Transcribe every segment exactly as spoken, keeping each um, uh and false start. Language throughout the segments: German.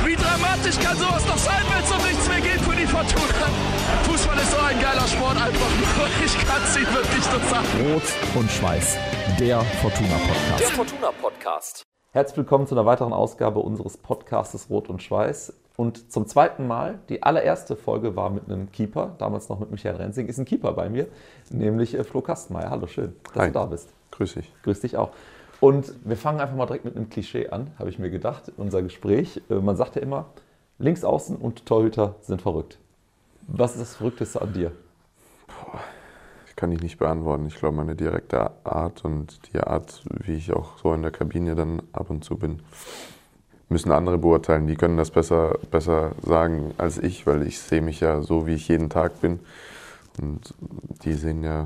Wie dramatisch kann sowas noch sein, wenn es um nichts mehr geht für die Fortuna? Fußball ist so ein geiler Sport, einfach nur. Ich kann es Ihnen wirklich nur sagen. Rot und Schweiß, der Fortuna-Podcast. Der Fortuna-Podcast. Herzlich willkommen zu einer weiteren Ausgabe unseres Podcastes Rot und Schweiß. Und zum zweiten Mal, die allererste Folge war mit einem Keeper, damals noch mit Michael Rensing, ist ein Keeper bei mir, nämlich Flo Kastenmeier. Hallo, schön, dass Hi. du da bist. Grüß dich. Grüß dich auch. Und wir fangen einfach mal direkt mit einem Klischee an, habe ich mir gedacht, unser Gespräch. Man sagt ja immer, Linksaußen und Torhüter sind verrückt. Was ist das Verrückteste an dir? Boah, das kann ich nicht beantworten. Ich glaube, meine direkte Art und die Art, wie ich auch so in der Kabine dann ab und zu bin, müssen andere beurteilen. Die können das besser, besser sagen als ich, weil ich sehe mich ja so, wie ich jeden Tag bin. Und die sehen ja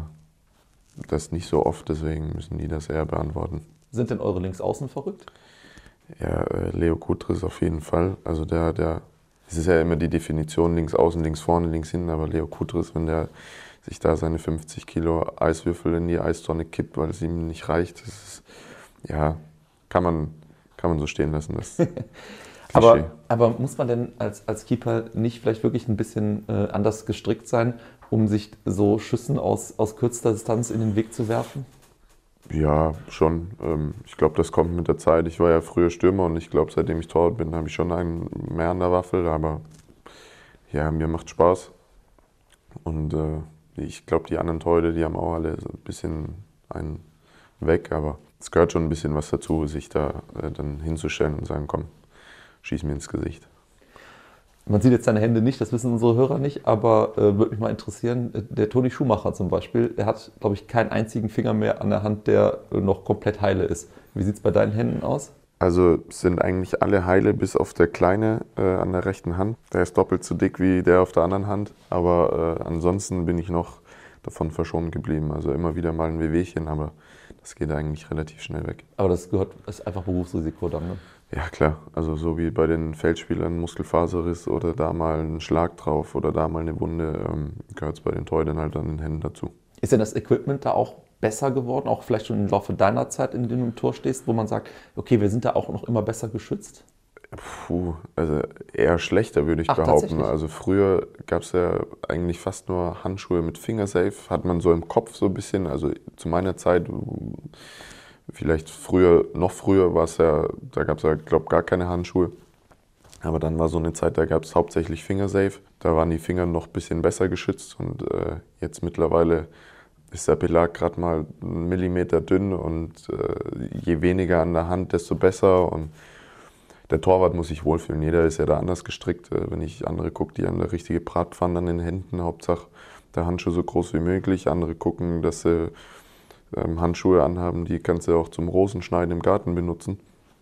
das nicht so oft, deswegen müssen die das eher beantworten. Sind denn eure Linksaußen verrückt? Ja, äh, Leo Kutris auf jeden Fall. Also der, der, es ist ja immer die Definition, links außen, links vorne, links hinten, aber Leo Kutris, wenn der sich da seine fünfzig Kilo Eiswürfel in die Eistonne kippt, weil es ihm nicht reicht, das ist, ja, kann man, kann man so stehen lassen. Das aber, aber muss man denn als, als Keeper nicht vielleicht wirklich ein bisschen äh, anders gestrickt sein, um sich so Schüssen aus, aus kürzester Distanz in den Weg zu werfen? Ja, schon. Ich glaube, das kommt mit der Zeit. Ich war ja früher Stürmer und ich glaube, seitdem ich Torwart bin, habe ich schon einen mehr an der Waffel. Aber ja, mir macht Spaß. Und äh, ich glaube, die anderen Torhüter, die haben auch alle so ein bisschen einen weg. Aber es gehört schon ein bisschen was dazu, sich da äh, dann hinzustellen und sagen, komm, schieß mir ins Gesicht. Man sieht jetzt seine Hände nicht, das wissen unsere Hörer nicht, aber äh, würde mich mal interessieren, der Toni Schumacher zum Beispiel, der hat, glaube ich, keinen einzigen Finger mehr an der Hand, der äh, noch komplett heile ist. Wie sieht es bei deinen Händen aus? Also sind eigentlich alle heile, bis auf der kleine äh, an der rechten Hand. Der ist doppelt so dick wie der auf der anderen Hand, aber äh, ansonsten bin ich noch davon verschont geblieben. Also immer wieder mal ein Wehwehchen, aber das geht eigentlich relativ schnell weg. Aber das gehört, das ist einfach Berufsrisiko dann, ne? Ja klar, also so wie bei den Feldspielern Muskelfaserriss oder da mal ein Schlag drauf oder da mal eine Wunde, ähm, gehört es bei den Torhütern halt an den Händen dazu. Ist denn das Equipment da auch besser geworden, auch vielleicht schon im Laufe deiner Zeit, in der du im Tor stehst, wo man sagt, okay, wir sind da auch noch immer besser geschützt? Puh, also eher schlechter würde ich Ach, behaupten. Also früher gab es ja eigentlich fast nur Handschuhe mit Fingersafe, hat man so im Kopf so ein bisschen, also zu meiner Zeit, vielleicht früher, noch früher war es ja, da gab es ja, glaube ich, gar keine Handschuhe. Aber dann war so eine Zeit, da gab es hauptsächlich Fingersafe. Da waren die Finger noch ein bisschen besser geschützt und äh, jetzt mittlerweile ist der Belag gerade mal einen Millimeter dünn und äh, je weniger an der Hand, desto besser. Und der Torwart muss sich wohlfühlen. Jeder ist ja da anders gestrickt. Äh, wenn ich andere gucke, die haben da richtige Bratpfannen an den Händen, Hauptsache der Handschuh so groß wie möglich. Andere gucken, dass sie ähm, Handschuhe anhaben, die kannst du auch zum Rosenschneiden im Garten benutzen.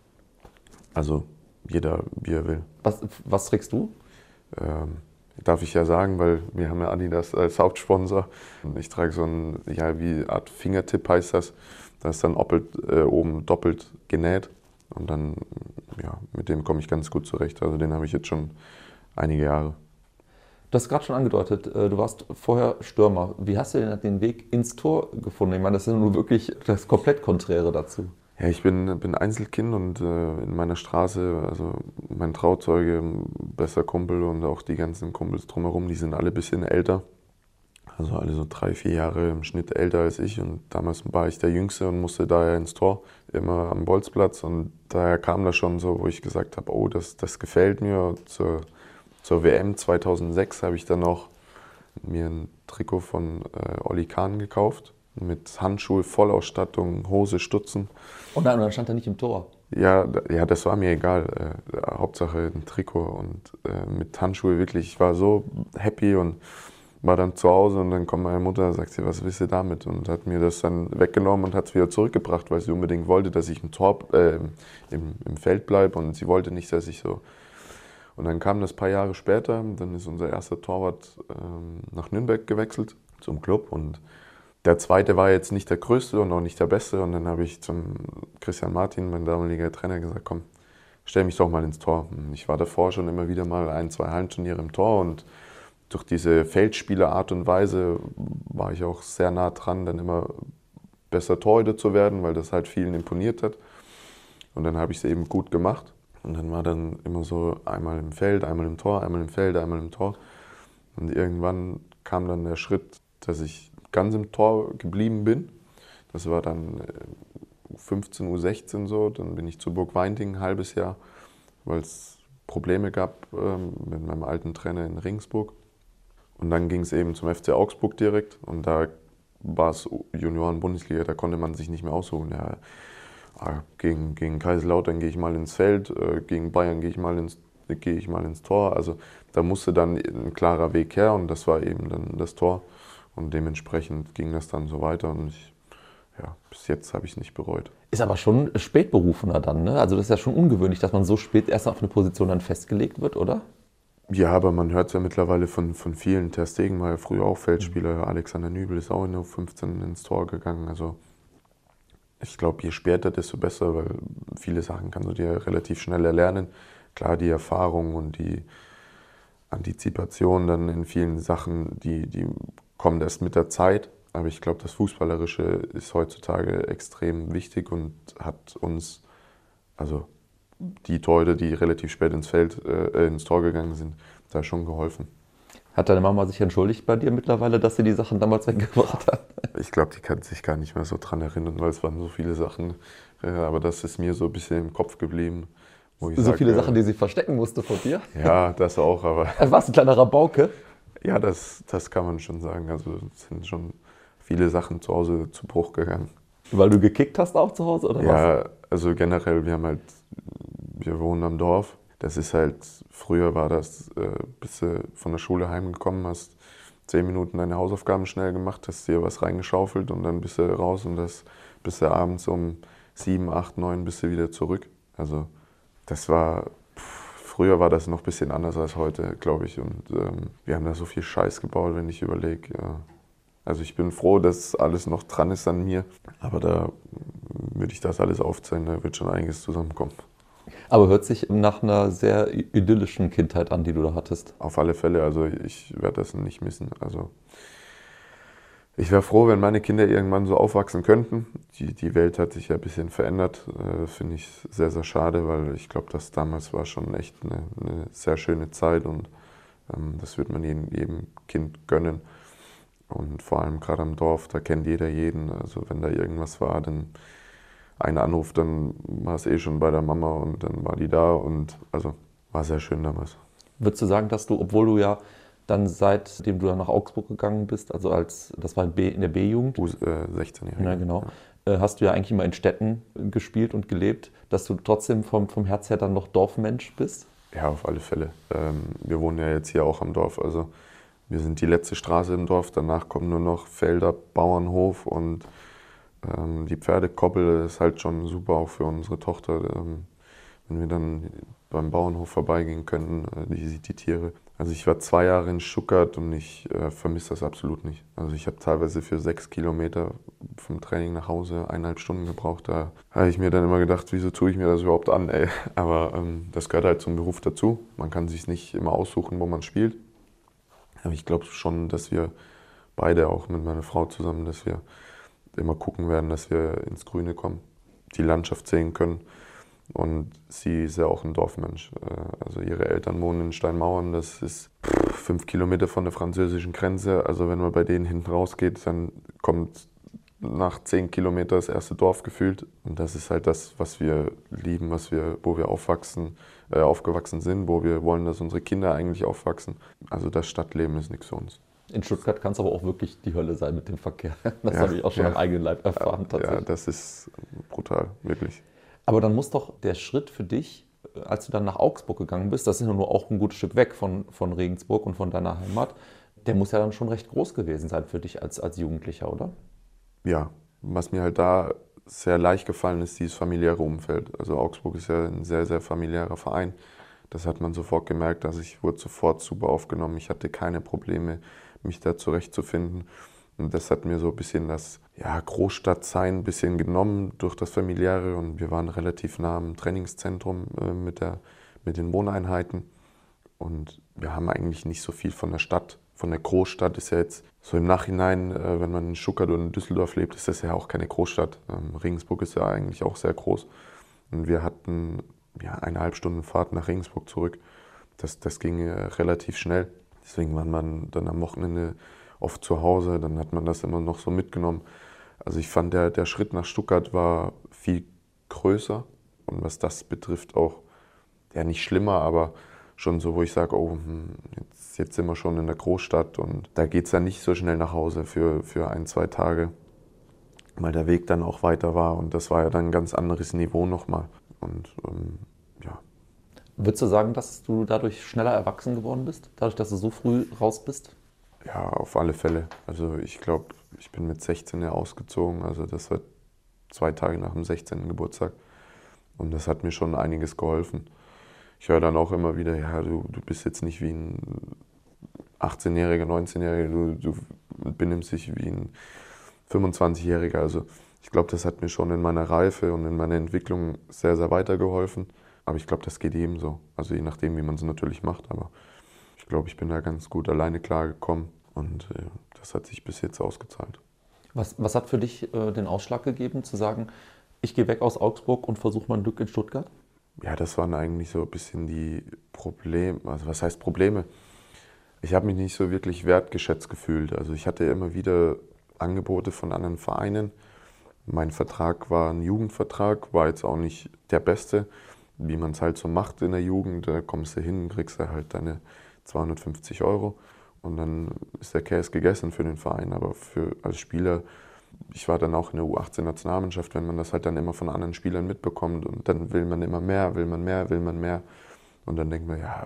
Also jeder, wie er will. Was, was trägst du? Ähm, darf ich ja sagen, weil wir haben ja Adidas als Hauptsponsor. Ich trage so ein, ja, wie eine Art Fingertipp heißt das. Da ist dann doppelt, äh, oben doppelt genäht. Und dann, ja, mit dem komme ich ganz gut zurecht. Also den habe ich jetzt schon einige Jahre. Du hast gerade schon angedeutet, du warst vorher Stürmer. Wie hast du denn den Weg ins Tor gefunden? Ich meine, das ist ja nun wirklich das komplett Konträre dazu. Ja, ich bin, bin Einzelkind und äh, in meiner Straße, also mein Trauzeuge, bester Kumpel und auch die ganzen Kumpels drumherum, die sind alle ein bisschen älter. Also alle so drei, vier Jahre im Schnitt älter als ich. Und damals war ich der Jüngste und musste daher ins Tor, immer am Bolzplatz. Und daher kam das schon so, wo ich gesagt habe, oh, das, das gefällt mir. Zur, zur W M zweitausendsechs habe ich dann noch mir ein Trikot von äh, Olli Kahn gekauft. Mit Handschuhe, Vollausstattung, Hose, Stutzen. Oh nein, und dann stand er nicht im Tor. Ja, ja, das war mir egal. Äh, Hauptsache ein Trikot und äh, mit Handschuhe wirklich. Ich war so happy und war dann zu Hause und dann kommt meine Mutter und sagt sie, was willst du damit? Und hat mir das dann weggenommen und hat es wieder zurückgebracht, weil sie unbedingt wollte, dass ich im Tor, äh, im, im Feld bleibe und sie wollte nicht, dass ich so. Und dann kam das ein paar Jahre später, dann ist unser erster Torwart ähm, nach Nürnberg gewechselt zum Club und der zweite war jetzt nicht der größte und auch nicht der beste und dann habe ich zum Christian Martin, mein damaliger Trainer, gesagt, komm, stell mich doch mal ins Tor. Ich war davor schon immer wieder mal ein, zwei Hallenturniere im Tor und durch diese Feldspielerart und Weise war ich auch sehr nah dran, dann immer besser Torhüter zu werden, weil das halt vielen imponiert hat. Und dann habe ich es eben gut gemacht. Und dann war dann immer so einmal im Feld, einmal im Tor, einmal im Feld, einmal im Tor. Und irgendwann kam dann der Schritt, dass ich ganz im Tor geblieben bin. Das war dann U fünfzehn, U sechzehn so. Dann bin ich zu Burg Weinting ein halbes Jahr, weil es Probleme gab ähm, mit meinem alten Trainer in Regensburg. Und dann ging es eben zum F C Augsburg direkt. Und da war es Junioren-Bundesliga, da konnte man sich nicht mehr aussuchen. Ja, gegen, gegen Kaiserslautern gehe ich mal ins Feld, äh, gegen Bayern gehe ich mal ins gehe ich mal ins Tor. Also da musste dann ein klarer Weg her und das war eben dann das Tor. Und dementsprechend ging das dann so weiter und ich, ja, bis jetzt habe ich es nicht bereut. Ist aber schon spätberufener dann, ne? Also das ist ja schon ungewöhnlich, dass man so spät erst auf eine Position dann festgelegt wird, oder? Ja, aber man hört es ja mittlerweile von, von vielen. Ter Stegen war ja früher auch Feldspieler, mhm. Alexander Nübel ist auch in der U fünfzehn ins Tor gegangen. Also ich glaube, je später, desto besser, weil viele Sachen kannst du dir relativ schnell erlernen. Klar, die Erfahrung und die Antizipation dann in vielen Sachen, die, die kommen erst mit der Zeit. Aber ich glaube, das Fußballerische ist heutzutage extrem wichtig und hat uns, also die Torhüter, die relativ spät ins Feld, äh, ins Tor gegangen sind, da schon geholfen. Hat deine Mama sich entschuldigt bei dir mittlerweile, dass sie die Sachen damals weggebracht hat? Ich glaube, die kann sich gar nicht mehr so dran erinnern, weil es waren so viele Sachen. Äh, aber das ist mir so ein bisschen im Kopf geblieben. Wo ich so sag, viele äh, Sachen, die sie verstecken musste von dir? Ja, das auch, aber... Warst du ein kleiner Rabauke? Ja, das, das kann man schon sagen. Also es sind schon viele Sachen zu Hause zu Bruch gegangen. Weil du gekickt hast auch zu Hause, oder was? Ja, also generell, wir haben halt, wir wohnen am Dorf. Das ist halt, früher war das, äh, bis du von der Schule heimgekommen hast, zehn Minuten deine Hausaufgaben schnell gemacht, hast dir was reingeschaufelt und dann bist du raus und das bist du abends um sieben, acht, neun bist du wieder zurück. Also das war, pff, früher war das noch ein bisschen anders als heute, glaube ich. Und ähm, wir haben da so viel Scheiß gebaut, wenn ich überlege. Ja. Also ich bin froh, dass alles noch dran ist an mir, aber da würde ich das alles aufzählen, da wird schon einiges zusammenkommen. Aber hört sich nach einer sehr idyllischen Kindheit an, die du da hattest. Auf alle Fälle, also ich werde das nicht missen. Also ich wäre froh, wenn meine Kinder irgendwann so aufwachsen könnten. Die, die Welt hat sich ja ein bisschen verändert, äh, finde ich sehr, sehr schade, weil ich glaube, das damals war schon echt eine, eine sehr schöne Zeit und ähm, das wird man jedem, jedem Kind gönnen. Und vor allem gerade am Dorf, da kennt jeder jeden. Also wenn da irgendwas war, dann ein Anruf, dann war es eh schon bei der Mama und dann war die da und also war sehr schön damals. Würdest du sagen, dass du, obwohl du ja dann seitdem du dann nach Augsburg gegangen bist, also als, das war in, B, in der B-Jugend? U sechzehn Jahre. Ja, genau. Ja. Hast du ja eigentlich immer in Städten gespielt und gelebt, dass du trotzdem vom, vom Herz her dann noch Dorfmensch bist? Ja, auf alle Fälle. Ähm, wir wohnen ja jetzt hier auch am Dorf, also wir sind die letzte Straße im Dorf, danach kommen nur noch Felder, Bauernhof und ähm, die Pferdekoppel ist halt schon super auch für unsere Tochter, ähm, wenn wir dann beim Bauernhof vorbeigehen können, äh, die sieht die Tiere. Also ich war zwei Jahre in Stuttgart und ich äh, vermisse das absolut nicht. Also ich habe teilweise für sechs Kilometer vom Training nach Hause eineinhalb Stunden gebraucht. Da habe ich mir dann immer gedacht, wieso tue ich mir das überhaupt an, ey? Aber ähm, das gehört halt zum Beruf dazu. Man kann sich nicht immer aussuchen, wo man spielt. Aber ich glaube schon, dass wir beide, auch mit meiner Frau zusammen, dass wir immer gucken werden, dass wir ins Grüne kommen, die Landschaft sehen können. Und sie ist ja auch ein Dorfmensch. Also ihre Eltern wohnen in Steinmauern, das ist fünf Kilometer von der französischen Grenze. Also wenn man bei denen hinten rausgeht, dann kommt nach zehn Kilometern das erste Dorf gefühlt. Und das ist halt das, was wir lieben, was wir, wo wir aufwachsen, äh, aufgewachsen sind, wo wir wollen, dass unsere Kinder eigentlich aufwachsen. Also das Stadtleben ist nichts für uns. In Stuttgart kann es aber auch wirklich die Hölle sein mit dem Verkehr. Das ja, habe ich auch schon ja. am eigenen Leib erfahren. Ja, ja, das ist brutal, wirklich. Aber dann muss doch der Schritt für dich, als du dann nach Augsburg gegangen bist, das ist ja nur auch ein gutes Stück weg von, von Regensburg und von deiner Heimat, der muss ja dann schon recht groß gewesen sein für dich als, als Jugendlicher, oder? Ja, was mir halt da sehr leicht gefallen ist, dieses familiäre Umfeld. Also Augsburg ist ja ein sehr, sehr familiärer Verein. Das hat man sofort gemerkt, dass ich wurde sofort super aufgenommen. Ich hatte keine Probleme, mich da zurechtzufinden. Und das hat mir so ein bisschen das ja, Großstadtsein ein bisschen genommen durch das Familiäre. Und wir waren relativ nah am Trainingszentrum äh, mit, der, mit den Wohneinheiten. Und wir haben eigentlich nicht so viel von der Stadt. Von der Großstadt ist ja jetzt so im Nachhinein, äh, wenn man in Stuttgart oder in Düsseldorf lebt, ist das ja auch keine Großstadt. Ähm, Regensburg ist ja eigentlich auch sehr groß. Und wir hatten ja, eineinhalb Stunden Fahrt nach Regensburg zurück. Das, das ging äh, relativ schnell. Deswegen war man dann am Wochenende oft zu Hause, dann hat man das immer noch so mitgenommen. Also ich fand, der, der Schritt nach Stuttgart war viel größer und was das betrifft auch, ja nicht schlimmer, aber schon so, wo ich sage, oh, jetzt, jetzt sind wir schon in der Großstadt und da geht es ja nicht so schnell nach Hause für, für ein, zwei Tage, weil der Weg dann auch weiter war und das war ja dann ein ganz anderes Niveau nochmal. Und ähm, ja. Würdest du sagen, dass du dadurch schneller erwachsen geworden bist, dadurch, dass du so früh raus bist? Ja, auf alle Fälle. Also ich glaube, ich bin mit sechzehn ja ausgezogen, also das war zwei Tage nach dem sechzehnten Geburtstag und das hat mir schon einiges geholfen. Ich höre dann auch immer wieder, ja, du, du bist jetzt nicht wie ein achtzehnjähriger, neunzehnjähriger, du, du benimmst dich wie ein fünfundzwanzigjähriger. Also ich glaube, das hat mir schon in meiner Reife und in meiner Entwicklung sehr, sehr weitergeholfen. Aber ich glaube, das geht jedem so. Also je nachdem, wie man es natürlich macht, aber ich glaube, ich bin da ganz gut alleine klargekommen und äh, das hat sich bis jetzt ausgezahlt. Was, was hat für dich äh, den Ausschlag gegeben, zu sagen, ich gehe weg aus Augsburg und versuche mein Glück in Stuttgart? Ja, das waren eigentlich so ein bisschen die Probleme, also was heißt Probleme? Ich habe mich nicht so wirklich wertgeschätzt gefühlt. Also ich hatte immer wieder Angebote von anderen Vereinen. Mein Vertrag war ein Jugendvertrag, war jetzt auch nicht der beste, wie man es halt so macht in der Jugend. Da kommst du hin, kriegst du halt deine zweihundertfünfzig Euro und dann ist der Käse gegessen für den Verein. Aber für, als Spieler, ich war dann auch in der U achtzehn-Nationalmannschaft, wenn man das halt dann immer von anderen Spielern mitbekommt und dann will man immer mehr, will man mehr, will man mehr. Und dann denkt man, ja,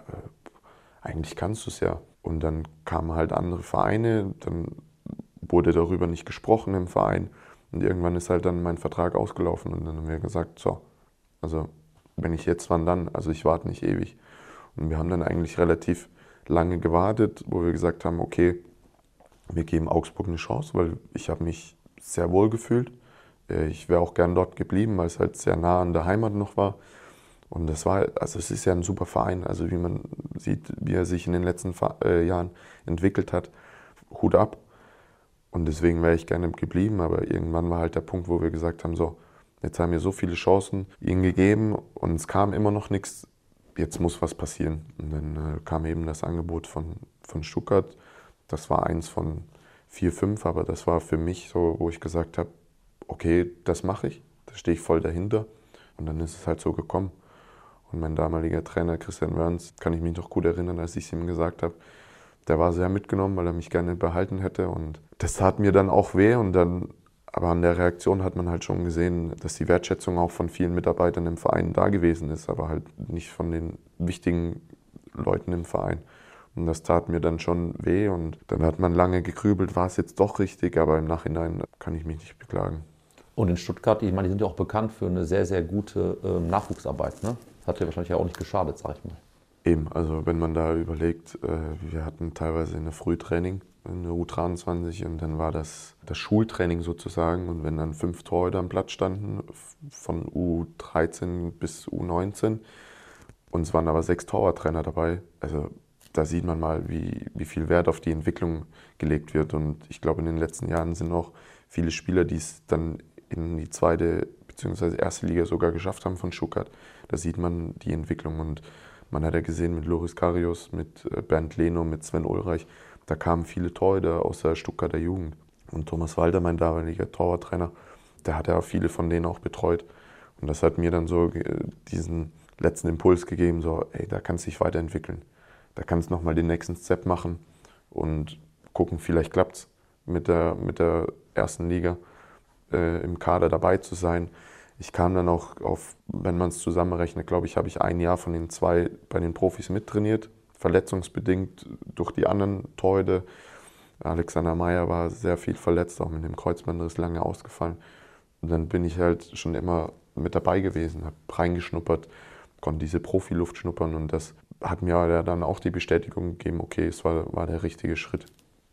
äh, eigentlich kannst du es ja. Und dann kamen halt andere Vereine, dann wurde darüber nicht gesprochen im Verein und irgendwann ist halt dann mein Vertrag ausgelaufen und dann haben wir gesagt, so, also wenn ich jetzt, wann dann? Also ich warte nicht ewig. Und wir haben dann eigentlich relativ lange gewartet, wo wir gesagt haben, okay, wir geben Augsburg eine Chance, weil ich habe mich sehr wohl gefühlt. Ich wäre auch gern dort geblieben, weil es halt sehr nah an der Heimat noch war. Und das war, also es ist ja ein super Verein, also wie man sieht, wie er sich in den letzten Jahren entwickelt hat, Hut ab. Und deswegen wäre ich gerne geblieben, aber irgendwann war halt der Punkt, wo wir gesagt haben, so, jetzt haben wir so viele Chancen ihnen gegeben und es kam immer noch nichts, jetzt muss was passieren. Und dann äh, kam eben das Angebot von, von Stuttgart, das war eins von vier, fünf, aber das war für mich so, wo ich gesagt habe, okay, das mache ich, da stehe ich voll dahinter. Und dann ist es halt so gekommen. Und mein damaliger Trainer Christian Wörns, kann ich mich noch gut erinnern, als ich es ihm gesagt habe, der war sehr mitgenommen, weil er mich gerne behalten hätte. Und das tat mir dann auch weh. Und dann, aber an der Reaktion hat man halt schon gesehen, dass die Wertschätzung auch von vielen Mitarbeitern im Verein da gewesen ist, aber halt nicht von den wichtigen Leuten im Verein. Und das tat mir dann schon weh. Und dann hat man lange gegrübelt, war es jetzt doch richtig, aber im Nachhinein kann ich mich nicht beklagen. Und in Stuttgart, ich meine, die sind ja auch bekannt für eine sehr, sehr gute äh, Nachwuchsarbeit, ne? Das hat ja wahrscheinlich auch nicht geschadet, sag ich mal. Eben, also wenn man da überlegt, äh, wir hatten teilweise eine Frühtraining, eine U dreiundzwanzig und dann war das das Schultraining sozusagen und wenn dann fünf Torhüter am Platz standen, von U dreizehn bis U neunzehn und es waren aber sechs Torwarttrainer dabei, also da sieht man mal, wie, wie viel Wert auf die Entwicklung gelegt wird und ich glaube in den letzten Jahren sind auch viele Spieler, die es dann in die zweite bzw. erste Liga sogar geschafft haben von Stuttgart. Da sieht man die Entwicklung und man hat ja gesehen mit Loris Karius, mit Bernd Leno, mit Sven Ulreich, da kamen viele Torhüter aus der Stuttgarter Jugend. Und Thomas Walter, mein damaliger Torwarttrainer, der hat ja viele von denen auch betreut. Und das hat mir dann so diesen letzten Impuls gegeben, so, ey, da kannst du dich weiterentwickeln. Da kannst du nochmal den nächsten Step machen und gucken, vielleicht klappt es mit der, mit der ersten Liga äh, im Kader dabei zu sein. Ich kam dann auch auf, wenn man es zusammenrechnet, glaube ich, habe ich ein Jahr von den zwei bei den Profis mittrainiert, verletzungsbedingt durch die anderen Torhüter. Alexander Meyer war sehr viel verletzt, auch mit dem Kreuzbandriss lange ausgefallen. Und dann bin ich halt schon immer mit dabei gewesen, habe reingeschnuppert, konnte diese Profiluft schnuppern und das hat mir dann auch die Bestätigung gegeben, okay, es war, war der richtige Schritt.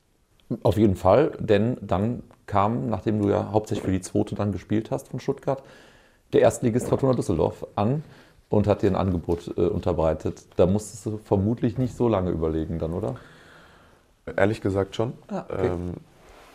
Auf jeden Fall, denn dann kam, nachdem du ja hauptsächlich für die zweite dann gespielt hast von Stuttgart, der Erstligist Fortuna Düsseldorf an und hat dir ein Angebot äh, unterbreitet. Da musstest du vermutlich nicht so lange überlegen dann, oder? Ehrlich gesagt schon, ah, okay. ähm,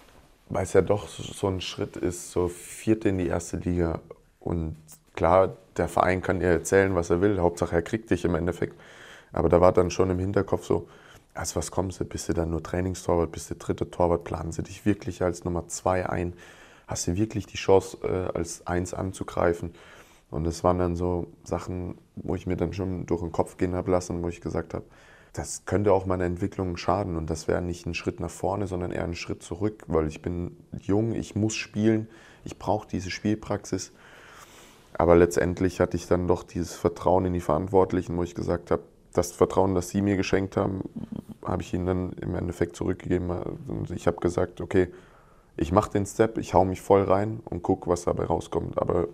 weil es ja doch so ein Schritt ist, so vierte in die erste Liga. Und klar, der Verein kann dir erzählen, was er will, Hauptsache er kriegt dich im Endeffekt. Aber da war dann schon im Hinterkopf so, als was kommst du, bist du dann nur Trainingstorwart, bist du dritter Torwart, planen sie dich wirklich als Nummer zwei ein, hast du wirklich die Chance, äh, als Eins anzugreifen. Und das waren dann so Sachen, wo ich mir dann schon durch den Kopf gehen habe lassen, wo ich gesagt habe, das könnte auch meiner Entwicklung schaden und das wäre nicht ein Schritt nach vorne, sondern eher ein Schritt zurück, weil ich bin jung, ich muss spielen, ich brauche diese Spielpraxis. Aber letztendlich hatte ich dann doch dieses Vertrauen in die Verantwortlichen, wo ich gesagt habe, das Vertrauen, das sie mir geschenkt haben, habe ich ihnen dann im Endeffekt zurückgegeben. Und ich habe gesagt, okay, ich mache den Step, ich hau mich voll rein und gucke, was dabei rauskommt. Aber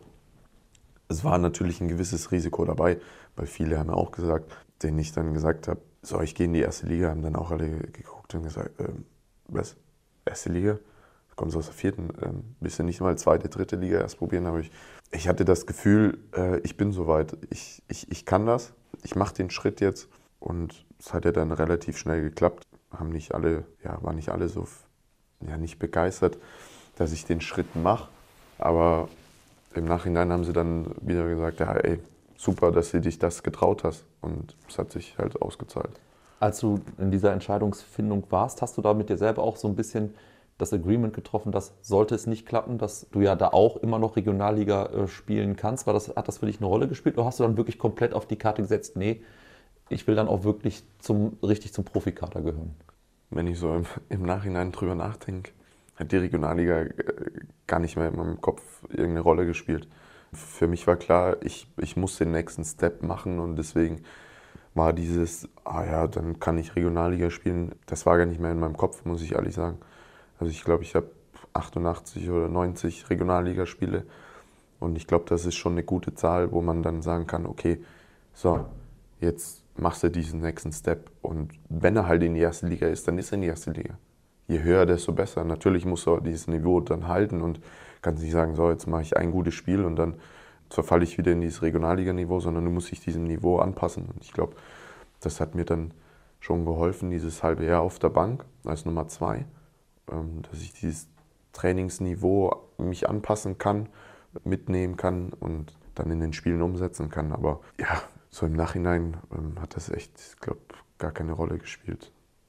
es war natürlich ein gewisses Risiko dabei, weil viele haben ja auch gesagt, denen ich dann gesagt habe, so, ich gehe in die erste Liga, haben dann auch alle geguckt und gesagt, ähm, was, erste Liga? Du kommst aus der vierten, ähm, bist du nicht mal zweite, dritte Liga erst probieren? Aber ich, ich hatte das Gefühl, äh, ich bin soweit, ich, ich, ich kann das, ich mache den Schritt jetzt und es hat ja dann relativ schnell geklappt. Haben nicht alle, ja, waren nicht alle so, ja, nicht begeistert, dass ich den Schritt mache, aber im Nachhinein haben sie dann wieder gesagt, ja, ey, super, dass du dich das getraut hast. Und es hat sich halt ausgezahlt. Als du in dieser Entscheidungsfindung warst, hast du da mit dir selber auch so ein bisschen das Agreement getroffen, dass sollte es nicht klappen, dass du ja da auch immer noch Regionalliga äh, spielen kannst? War das, hat das für dich eine Rolle gespielt oder hast du dann wirklich komplett auf die Karte gesetzt, nee, ich will dann auch wirklich zum, richtig zum Profikader gehören? Wenn ich so im, im Nachhinein drüber nachdenke, hat die Regionalliga äh, gar nicht mehr in meinem Kopf irgendeine Rolle gespielt. Für mich war klar, ich, ich muss den nächsten Step machen und deswegen war dieses, ah ja, dann kann ich Regionalliga spielen, das war gar nicht mehr in meinem Kopf, muss ich ehrlich sagen. Also ich glaube, ich habe achtundachtzig oder neunzig Regionalligaspiele und ich glaube, das ist schon eine gute Zahl, wo man dann sagen kann, okay, so, jetzt machst du diesen nächsten Step und wenn er halt in die erste Liga ist, dann ist er in die erste Liga. Je höher, desto besser. Natürlich musst du dieses Niveau dann halten und kannst nicht sagen, so, jetzt mache ich ein gutes Spiel und dann verfalle ich wieder in dieses Regionalliganiveau, sondern du musst dich diesem Niveau anpassen. Und ich glaube, das hat mir dann schon geholfen, dieses halbe Jahr auf der Bank als Nummer zwei, dass ich dieses Trainingsniveau mich anpassen kann, mitnehmen kann und dann in den Spielen umsetzen kann. Aber ja, so im Nachhinein hat das echt, ich glaube, gar keine Rolle gespielt.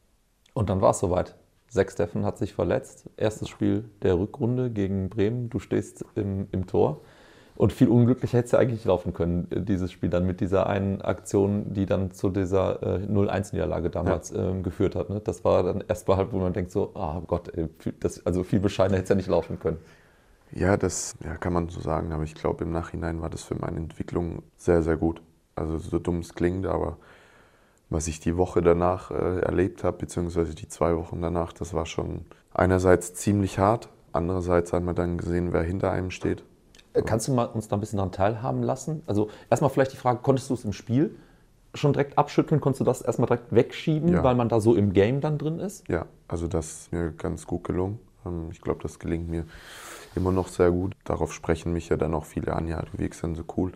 Und dann war es soweit. Zach Steffen hat sich verletzt. Erstes Spiel der Rückrunde gegen Bremen. Du stehst im, im Tor. Und viel unglücklicher hätte es ja eigentlich laufen können, dieses Spiel dann mit dieser einen Aktion, die dann zu dieser äh, null eins Niederlage damals ja. ähm, geführt hat. Ne? Das war dann erstmal halt, wo man denkt so, ah Gott, ey, das, also viel bescheidener hätte es ja nicht laufen können. Ja, das ja, kann man so sagen. Aber ich glaube, im Nachhinein war das für meine Entwicklung sehr, sehr gut. Also so dumm es klingt, aber was ich die Woche danach äh, erlebt habe, beziehungsweise die zwei Wochen danach, das war schon einerseits ziemlich hart, andererseits hat man dann gesehen, wer hinter einem steht. Kannst du mal uns da ein bisschen daran teilhaben lassen? Also erstmal vielleicht die Frage, konntest du es im Spiel schon direkt abschütteln? Konntest du das erstmal direkt wegschieben, ja. weil man da so im Game dann drin ist? Ja, also das ist mir ganz gut gelungen. Ich glaube, das gelingt mir immer noch sehr gut. Darauf sprechen mich ja dann auch viele an, ja, du wirkst dann so cool.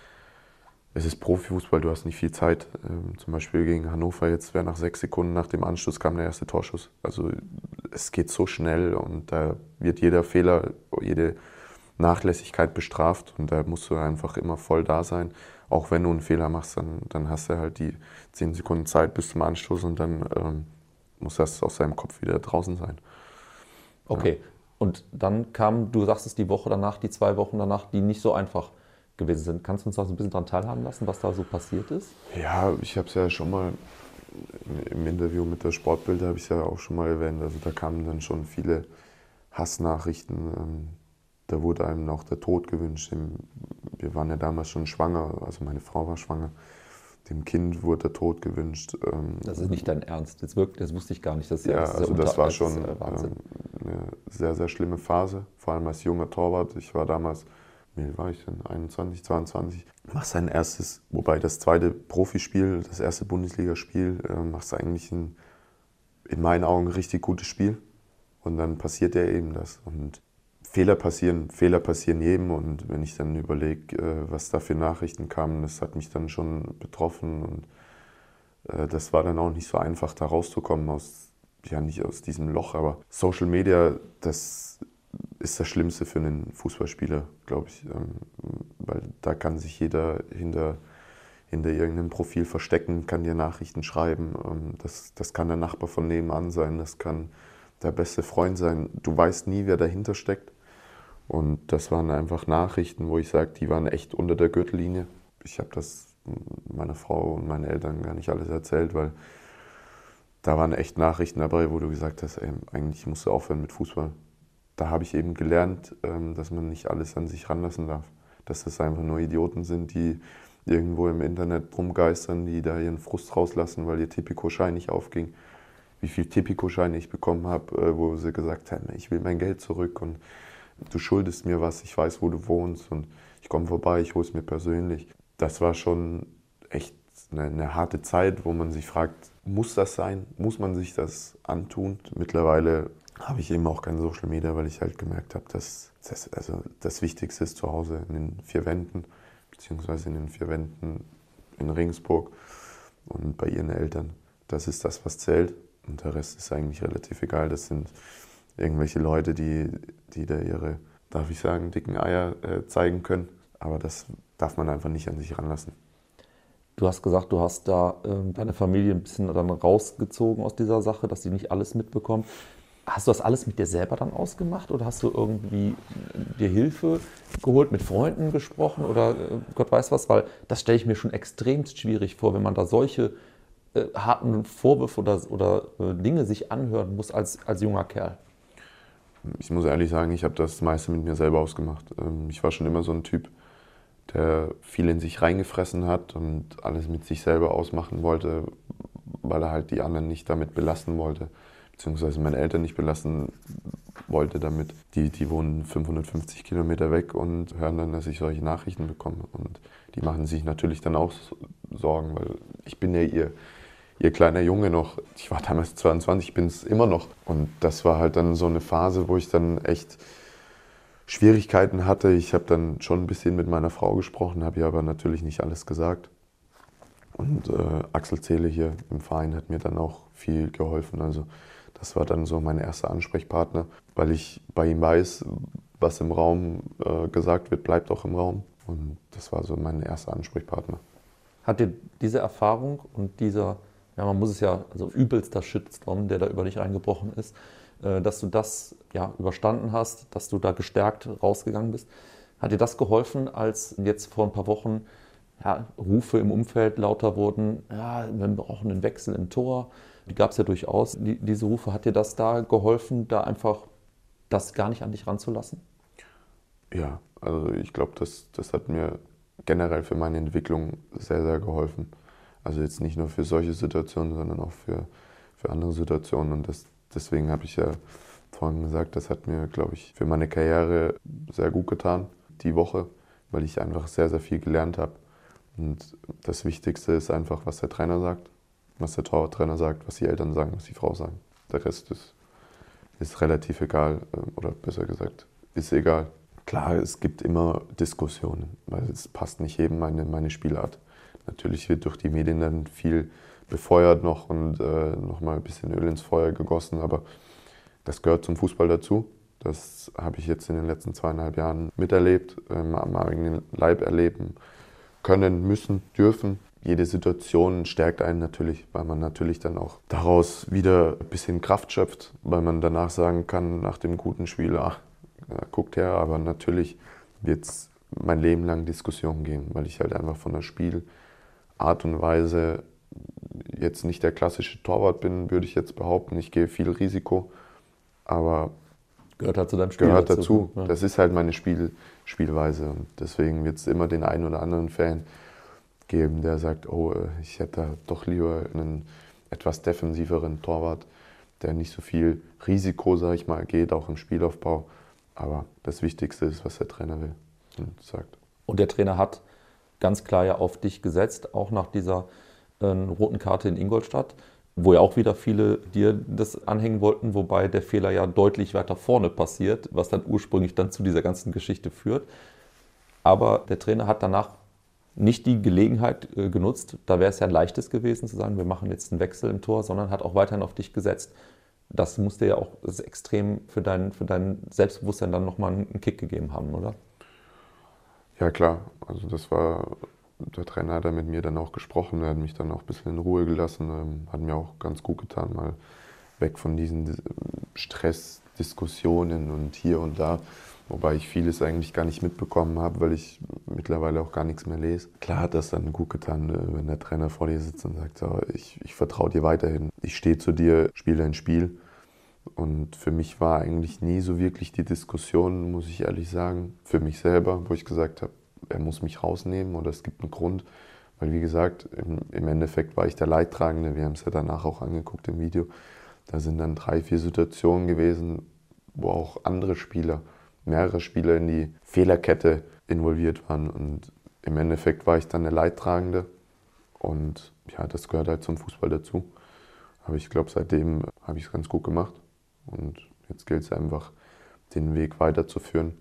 Es ist Profifußball, du hast nicht viel Zeit. Ähm, zum Beispiel gegen Hannover jetzt wäre nach sechs Sekunden nach dem Anschluss kam der erste Torschuss. Also es geht so schnell und da wird jeder Fehler, jede Nachlässigkeit bestraft und da musst du einfach immer voll da sein. Auch wenn du einen Fehler machst, dann, dann hast du halt die zehn Sekunden Zeit bis zum Anstoß und dann ähm, muss das aus seinem Kopf wieder draußen sein. Okay, ja. Und dann kam, du sagst es, die Woche danach, die zwei Wochen danach, die nicht so einfach gewesen sind. Kannst du uns da so ein bisschen daran teilhaben lassen, was da so passiert ist? Ja, ich habe es ja schon mal im Interview mit der Sportbild, habe ich es ja auch schon mal erwähnt. Also da kamen dann schon viele Hassnachrichten. Da wurde einem auch der Tod gewünscht. Wir waren ja damals schon schwanger, also meine Frau war schwanger. Dem Kind wurde der Tod gewünscht. Das ist nicht dein Ernst. Das, wirkt, das wusste ich gar nicht. Das ja, das also das war schon Wahnsinn. Eine sehr, sehr schlimme Phase, vor allem als junger Torwart. Ich war damals, wie war ich denn, einundzwanzig, zweiundzwanzig. Machst dein erstes, wobei das zweite Profispiel, das erste Bundesligaspiel, machst eigentlich ein, in meinen Augen, ein richtig gutes Spiel. Und dann passiert ja eben das. Und Fehler passieren, Fehler passieren jedem und wenn ich dann überlege, was da für Nachrichten kamen, das hat mich dann schon betroffen und das war dann auch nicht so einfach, da rauszukommen aus, ja nicht aus diesem Loch, aber Social Media, das ist das Schlimmste für einen Fußballspieler, glaube ich. Ähm, weil da kann sich jeder hinter, hinter irgendeinem Profil verstecken, kann dir Nachrichten schreiben. Ähm, das, das kann der Nachbar von nebenan sein, das kann der beste Freund sein. Du weißt nie, wer dahinter steckt. Und das waren einfach Nachrichten, wo ich sage, die waren echt unter der Gürtellinie. Ich habe das meiner Frau und meinen Eltern gar nicht alles erzählt, weil da waren echt Nachrichten dabei, wo du gesagt hast, ey, eigentlich musst du aufhören mit Fußball. Da habe ich eben gelernt, dass man nicht alles an sich ranlassen darf. Dass das einfach nur Idioten sind, die irgendwo im Internet rumgeistern, die da ihren Frust rauslassen, weil ihr Tipico-Schein nicht aufging. Wie viel Tipico-Scheine ich bekommen habe, wo sie gesagt haben, ich will mein Geld zurück und du schuldest mir was, ich weiß, wo du wohnst und ich komme vorbei, ich hole es mir persönlich. Das war schon echt eine, eine harte Zeit, wo man sich fragt, muss das sein? Muss man sich das antun? Mittlerweile habe ich eben auch kein Social Media, weil ich halt gemerkt habe, dass das, also das Wichtigste ist zu Hause in den vier Wänden, beziehungsweise in den vier Wänden in Regensburg und bei ihren Eltern. Das ist das, was zählt und der Rest ist eigentlich relativ egal. Das sind irgendwelche Leute, die, die da ihre, darf ich sagen, dicken Eier äh, zeigen können. Aber das darf man einfach nicht an sich ranlassen. Du hast gesagt, du hast da äh, deine Familie ein bisschen dann rausgezogen aus dieser Sache, dass sie nicht alles mitbekommen. Hast du das alles mit dir selber dann ausgemacht oder hast du irgendwie dir Hilfe geholt, mit Freunden gesprochen oder äh, Gott weiß was? Weil das stelle ich mir schon extremst schwierig vor, wenn man da solche äh, harten Vorwürfe oder, oder äh, Dinge sich anhören muss als, als junger Kerl. Ich muss ehrlich sagen, ich habe das meiste mit mir selber ausgemacht. Ich war schon immer so ein Typ, der viel in sich reingefressen hat und alles mit sich selber ausmachen wollte, weil er halt die anderen nicht damit belasten wollte, beziehungsweise meine Eltern nicht belasten wollte damit. Die, die wohnen fünfhundertfünfzig Kilometer weg und hören dann, dass ich solche Nachrichten bekomme. Und die machen sich natürlich dann auch Sorgen, weil ich bin ja ihr Ihr kleiner Junge noch, ich war damals zweiundzwanzig, ich bin es immer noch. Und das war halt dann so eine Phase, wo ich dann echt Schwierigkeiten hatte. Ich habe dann schon ein bisschen mit meiner Frau gesprochen, habe ihr aber natürlich nicht alles gesagt. Und äh, Axel Zehle hier im Verein hat mir dann auch viel geholfen. Also das war dann so mein erster Ansprechpartner, weil ich bei ihm weiß, was im Raum äh, gesagt wird, bleibt auch im Raum. Und das war so mein erster Ansprechpartner. Hat dir diese Erfahrung und dieser, ja, man muss es ja, also übelster Shitstorm, der da über dich eingebrochen ist, äh, dass du das ja überstanden hast, dass du da gestärkt rausgegangen bist. Hat dir das geholfen, als jetzt vor ein paar Wochen ja, Rufe im Umfeld lauter wurden, ja, wir brauchen einen Wechsel im Tor, die gab es ja durchaus, die, diese Rufe, hat dir das da geholfen, da einfach das gar nicht an dich ranzulassen? Ja, also ich glaube, das, das hat mir generell für meine Entwicklung sehr, sehr geholfen. Also jetzt nicht nur für solche Situationen, sondern auch für, für andere Situationen. Und das, deswegen habe ich ja vorhin gesagt, das hat mir, glaube ich, für meine Karriere sehr gut getan, die Woche, weil ich einfach sehr, sehr viel gelernt habe. Und das Wichtigste ist einfach, was der Trainer sagt, was der Torwarttrainer sagt, was die Eltern sagen, was die Frau sagen. Der Rest ist, ist relativ egal, oder besser gesagt, ist egal. Klar, es gibt immer Diskussionen, weil es passt nicht jedem meine, meine Spielart. Natürlich wird durch die Medien dann viel befeuert noch und äh, nochmal ein bisschen Öl ins Feuer gegossen, aber das gehört zum Fußball dazu. Das habe ich jetzt in den letzten zweieinhalb Jahren miterlebt, ähm, am eigenen Leib erleben können, müssen, dürfen. Jede Situation stärkt einen natürlich, weil man natürlich dann auch daraus wieder ein bisschen Kraft schöpft, weil man danach sagen kann, nach dem guten Spiel, ach, guckt her, aber natürlich wird es mein Leben lang Diskussionen geben, weil ich halt einfach von der Spielart und Weise jetzt nicht der klassische Torwart bin, würde ich jetzt behaupten. Ich gehe viel Risiko, aber gehört halt zu deinem Spiel gehört dazu. dazu. Ja. Das ist halt meine Spiel, Spielweise und deswegen wird es immer den einen oder anderen Fan geben, der sagt, oh, ich hätte doch lieber einen etwas defensiveren Torwart, der nicht so viel Risiko, sag ich mal, geht, auch im Spielaufbau. Aber das Wichtigste ist, was der Trainer will und sagt. Und der Trainer hat ganz klar ja auf dich gesetzt, auch nach dieser äh, roten Karte in Ingolstadt, wo ja auch wieder viele dir das anhängen wollten, wobei der Fehler ja deutlich weiter vorne passiert, was dann ursprünglich dann zu dieser ganzen Geschichte führt. Aber der Trainer hat danach nicht die Gelegenheit äh, genutzt, da wäre es ja ein leichtes gewesen zu sagen, wir machen jetzt einen Wechsel im Tor, sondern hat auch weiterhin auf dich gesetzt. Das muss dir ja auch das ist extrem für dein, für dein Selbstbewusstsein dann nochmal einen Kick gegeben haben, oder? Ja klar, also das war, der Trainer hat da mit mir dann auch gesprochen, er hat mich dann auch ein bisschen in Ruhe gelassen, ähm, hat mir auch ganz gut getan, mal weg von diesen Stressdiskussionen und hier und da, wobei ich vieles eigentlich gar nicht mitbekommen habe, weil ich mittlerweile auch gar nichts mehr lese. Klar hat das dann gut getan, wenn der Trainer vor dir sitzt und sagt, so, ich, ich vertraue dir weiterhin, ich stehe zu dir, spiele dein Spiel. Und für mich war eigentlich nie so wirklich die Diskussion, muss ich ehrlich sagen, für mich selber, wo ich gesagt habe, er muss mich rausnehmen oder es gibt einen Grund. Weil wie gesagt, im, im Endeffekt war ich der Leidtragende, wir haben es ja danach auch angeguckt im Video. Da sind dann drei, vier Situationen gewesen, wo auch andere Spieler, mehrere Spieler in die Fehlerkette involviert waren. Und im Endeffekt war ich dann der Leidtragende. Und ja, das gehört halt zum Fußball dazu. Aber ich glaube, seitdem habe ich es ganz gut gemacht. Und jetzt gilt es einfach, den Weg weiterzuführen,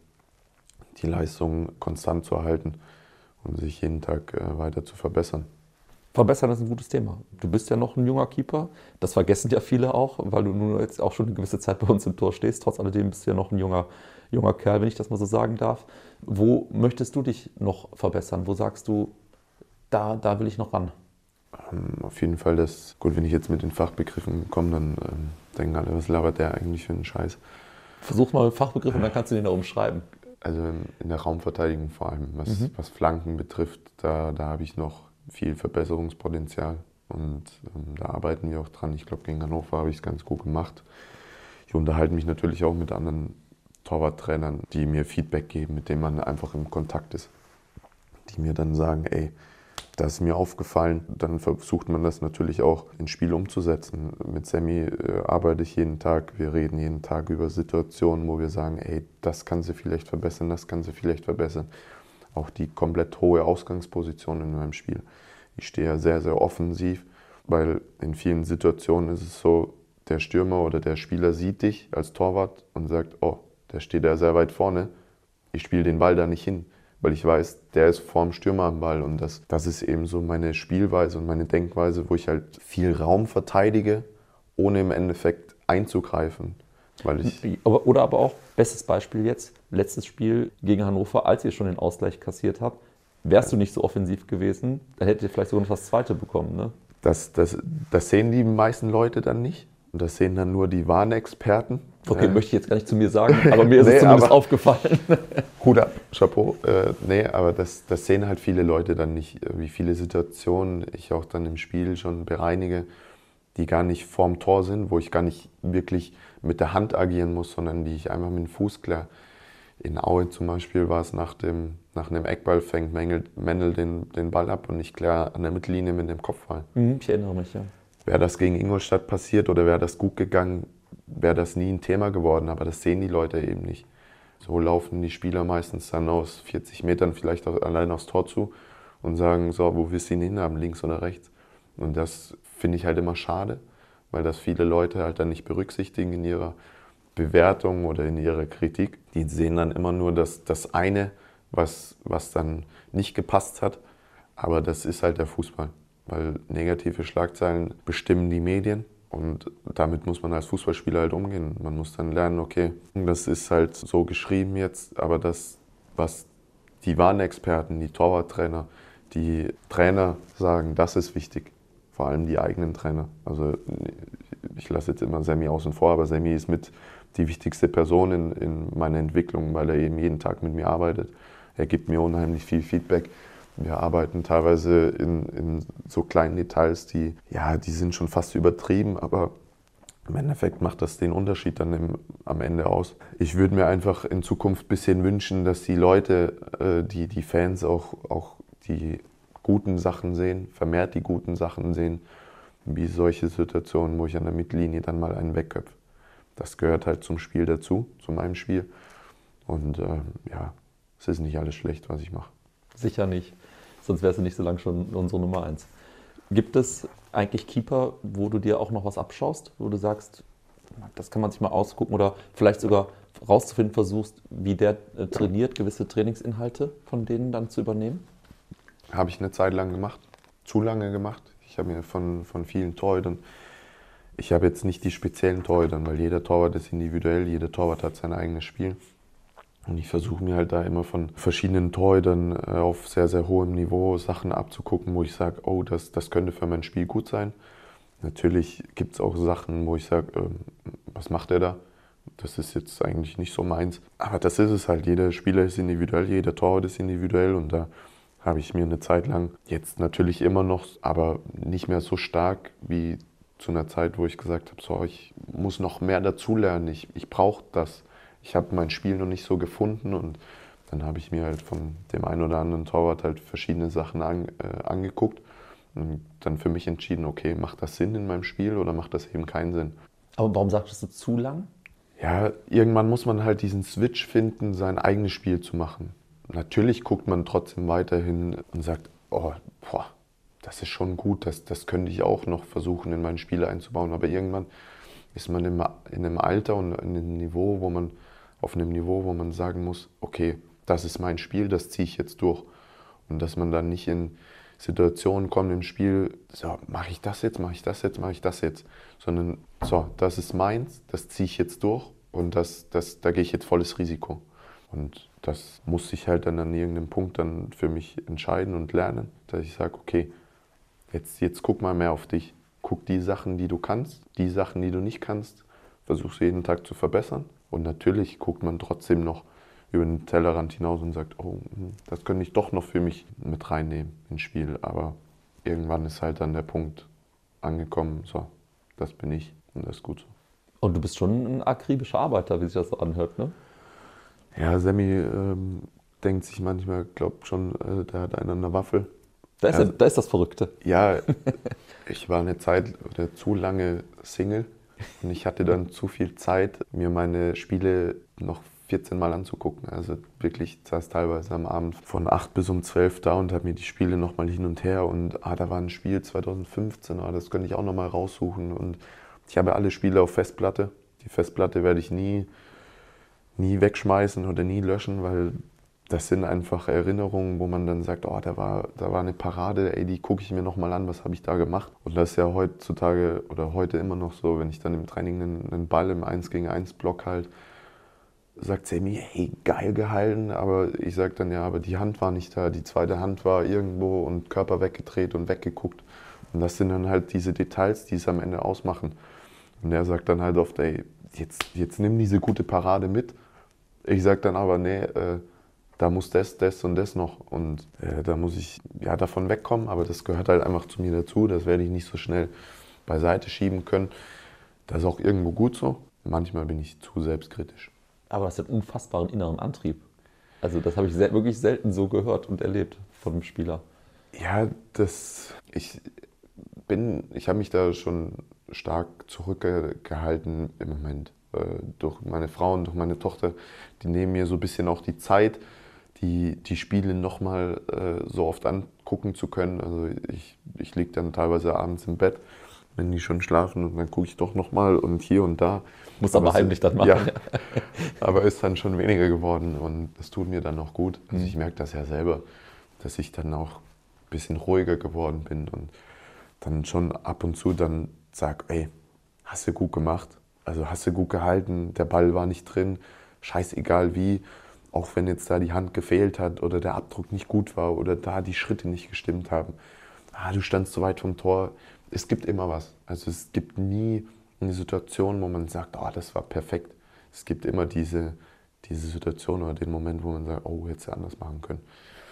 die Leistung konstant zu halten und sich jeden Tag äh, weiter zu verbessern. Verbessern ist ein gutes Thema. Du bist ja noch ein junger Keeper. Das vergessen ja viele auch, weil du nur jetzt auch schon eine gewisse Zeit bei uns im Tor stehst. Trotz alledem bist du ja noch ein junger, junger Kerl, wenn ich das mal so sagen darf. Wo möchtest du dich noch verbessern? Wo sagst du, da, da will ich noch ran? Ähm, auf jeden Fall, das, gut, wenn ich jetzt mit den Fachbegriffen komme, dann ähm, denken alle, was labert der eigentlich für einen Scheiß? Versuch mal Fachbegriff und dann kannst du den da umschreiben. Also in der Raumverteidigung vor allem, was, Mhm. was Flanken betrifft, da, da habe ich noch viel Verbesserungspotenzial und ähm, da arbeiten wir auch dran. Ich glaube, gegen Hannover habe ich es ganz gut gemacht. Ich unterhalte mich natürlich auch mit anderen Torwarttrainern, die mir Feedback geben, mit denen man einfach im Kontakt ist. Die mir dann sagen, ey, das ist mir aufgefallen. Dann versucht man das natürlich auch ins Spiel umzusetzen. Mit Sammy äh, arbeite ich jeden Tag. Wir reden jeden Tag über Situationen, wo wir sagen, ey, das kann sie vielleicht verbessern, das kann sie vielleicht verbessern. Auch die komplett hohe Ausgangsposition in meinem Spiel. Ich stehe ja sehr, sehr offensiv, weil in vielen Situationen ist es so, der Stürmer oder der Spieler sieht dich als Torwart und sagt, oh, der steht ja sehr weit vorne, ich spiele den Ball da nicht hin, weil ich weiß, der ist vorm Stürmer am Ball und das, das ist eben so meine Spielweise und meine Denkweise, wo ich halt viel Raum verteidige, ohne im Endeffekt einzugreifen. Weil ich Oder aber auch, bestes Beispiel jetzt, letztes Spiel gegen Hannover, als ihr schon den Ausgleich kassiert habt, wärst du nicht so offensiv gewesen, dann hättet ihr vielleicht sogar noch das Zweite bekommen, ne? Das, das, das sehen die meisten Leute dann nicht. Und das sehen dann nur die wahren Experten. Okay, äh, möchte ich jetzt gar nicht zu mir sagen, aber mir ist Nee, es zumindest aber- aufgefallen. Hut ab, Chapeau. Äh, nee, aber das, das sehen halt viele Leute dann nicht, wie viele Situationen ich auch dann im Spiel schon bereinige, die gar nicht vorm Tor sind, wo ich gar nicht wirklich mit der Hand agieren muss, sondern die ich einfach mit dem Fuß klar. In Aue zum Beispiel war es nach, dem, nach einem Eckball, fängt Mengel, Mendel den, den Ball ab und ich klar an der Mittellinie mit dem Kopfball. Mhm, ich erinnere mich, ja. Wäre das gegen Ingolstadt passiert oder wäre das gut gegangen, wäre das nie ein Thema geworden, aber das sehen die Leute eben nicht. So laufen die Spieler meistens dann aus vierzig Metern vielleicht auch allein aufs Tor zu und sagen, so, wo willst du ihn hinhaben, links oder rechts? Und das finde ich halt immer schade, weil das viele Leute halt dann nicht berücksichtigen in ihrer Bewertung oder in ihrer Kritik. Die sehen dann immer nur das, das eine, was, was dann nicht gepasst hat, aber das ist halt der Fußball. Weil negative Schlagzeilen bestimmen die Medien und damit muss man als Fußballspieler halt umgehen. Man muss dann lernen, okay, das ist halt so geschrieben jetzt, aber das, was die wahren Experten, die Torwarttrainer, die Trainer sagen, das ist wichtig. Vor allem die eigenen Trainer. Also ich lasse jetzt immer Sammy außen vor, aber Sammy ist mit die wichtigste Person in, in meiner Entwicklung, weil er eben jeden Tag mit mir arbeitet. Er gibt mir unheimlich viel Feedback. Wir arbeiten teilweise in, in so kleinen Details, die, ja, die sind schon fast übertrieben, aber im Endeffekt macht das den Unterschied dann im, am Ende aus. Ich würde mir einfach in Zukunft ein bisschen wünschen, dass die Leute, äh, die, die Fans auch, auch die guten Sachen sehen, vermehrt die guten Sachen sehen, wie solche Situationen, wo ich an der Mittellinie dann mal einen wegköpfe. Das gehört halt zum Spiel dazu, zu meinem Spiel. Und äh, ja, es ist nicht alles schlecht, was ich mache. Sicher nicht, sonst wärst du nicht so lange schon unsere Nummer eins. Gibt es eigentlich Keeper, wo du dir auch noch was abschaust, wo du sagst, das kann man sich mal ausgucken oder vielleicht sogar rauszufinden versuchst, wie der äh, trainiert, gewisse Trainingsinhalte von denen dann zu übernehmen? Habe ich eine Zeit lang gemacht, zu lange gemacht. Ich habe mir von, von vielen Torhütern ich habe jetzt nicht die speziellen Torhüter, weil jeder Torwart ist individuell, jeder Torwart hat sein eigenes Spiel. Und ich versuche mir halt da immer von verschiedenen Torhütern äh, auf sehr, sehr hohem Niveau Sachen abzugucken, wo ich sage, oh, das, das könnte für mein Spiel gut sein. Natürlich gibt es auch Sachen, wo ich sage, ähm, was macht er da? Das ist jetzt eigentlich nicht so meins. Aber das ist es halt, jeder Spieler ist individuell, jeder Torwart ist individuell und da habe ich mir eine Zeit lang, jetzt natürlich immer noch, aber nicht mehr so stark wie zu einer Zeit, wo ich gesagt habe, so, ich muss noch mehr dazulernen, ich, ich brauche das. Ich habe mein Spiel noch nicht so gefunden und dann habe ich mir halt von dem einen oder anderen Torwart halt verschiedene Sachen an, äh, angeguckt und dann für mich entschieden, okay, macht das Sinn in meinem Spiel oder macht das eben keinen Sinn. Aber warum sagtest du zu lang? Ja, irgendwann muss man halt diesen Switch finden, sein eigenes Spiel zu machen. Natürlich guckt man trotzdem weiterhin und sagt, oh, boah, das ist schon gut, das, das könnte ich auch noch versuchen, in mein Spiel einzubauen. Aber irgendwann ist man in einem Alter und in einem Niveau, wo man, auf einem Niveau, wo man sagen muss, okay, das ist mein Spiel, das ziehe ich jetzt durch. Und dass man dann nicht in Situationen kommt im Spiel, so, mache ich das jetzt, mache ich das jetzt, mache ich das jetzt. Sondern, so, das ist meins, das ziehe ich jetzt durch und das, das, da gehe ich jetzt volles Risiko. Und das muss ich halt dann an irgendeinem Punkt dann für mich entscheiden und lernen, dass ich sage, okay, jetzt, jetzt guck mal mehr auf dich. Guck die Sachen, die du kannst, die Sachen, die du nicht kannst, versuch sie jeden Tag zu verbessern. Und natürlich guckt man trotzdem noch über den Tellerrand hinaus und sagt, oh, das könnte ich doch noch für mich mit reinnehmen ins Spiel. Aber irgendwann ist halt dann der Punkt angekommen, so, das bin ich und das ist gut so. Und du bist schon ein akribischer Arbeiter, wie sich das so anhört, ne? Ja, Sammy ähm, denkt sich manchmal, glaubt schon, äh, der hat einen an der Waffel. Da ist, Also, ja, da ist das Verrückte. Ja, ich war eine Zeit oder zu lange Single und ich hatte dann zu viel Zeit, mir meine Spiele noch vierzehn Mal anzugucken. Also wirklich, ich saß teilweise am Abend von acht bis um zwölf da und habe mir die Spiele nochmal hin und her und ah, da war ein Spiel zwanzig fünfzehn, ah, das könnte ich auch nochmal raussuchen und ich habe alle Spiele auf Festplatte. Die Festplatte werde ich nie, nie wegschmeißen oder nie löschen, weil das sind einfach Erinnerungen, wo man dann sagt, oh, da war, da war eine Parade, ey, die gucke ich mir nochmal an, was habe ich da gemacht? Und das ist ja heutzutage oder heute immer noch so, wenn ich dann im Training einen, einen Ball im eins gegen eins Block halt, sagt Sammy, hey, geil gehalten, aber ich sage dann, ja, aber die Hand war nicht da, die zweite Hand war irgendwo und Körper weggedreht und weggeguckt. Und das sind dann halt diese Details, die es am Ende ausmachen. Und er sagt dann halt oft, ey, jetzt, jetzt nimm diese gute Parade mit. Ich sage dann aber, nee, äh, da muss das, das und das noch und äh, da muss ich ja davon wegkommen, aber das gehört halt einfach zu mir dazu, das werde ich nicht so schnell beiseite schieben können. Das ist auch irgendwo gut so, manchmal bin ich zu selbstkritisch. Aber das hat einen unfassbaren inneren Antrieb. Also das habe ich sel- wirklich selten so gehört und erlebt von einem Spieler. Ja, das, ich bin, ich habe mich da schon stark zurückgehalten im Moment. Äh, durch meine Frau und durch meine Tochter, die nehmen mir so ein bisschen auch die Zeit, die, die Spiele nochmal äh, so oft angucken zu können. Also ich, ich liege dann teilweise abends im Bett, wenn die schon schlafen und dann gucke ich doch nochmal und hier und da. Muss aber, aber heimlich dann machen. Ja, aber ist dann schon weniger geworden und das tut mir dann auch gut. Also ich merke das ja selber, dass ich dann auch ein bisschen ruhiger geworden bin und dann schon ab und zu dann sage, ey, hast du gut gemacht, also hast du gut gehalten, der Ball war nicht drin, scheißegal wie, auch wenn jetzt da die Hand gefehlt hat oder der Abdruck nicht gut war oder da die Schritte nicht gestimmt haben. Ah, du standst so weit vom Tor. Es gibt immer was. Also es gibt nie eine Situation, wo man sagt, oh, das war perfekt. Es gibt immer diese, diese Situation oder den Moment, wo man sagt, oh, hätte es anders machen können.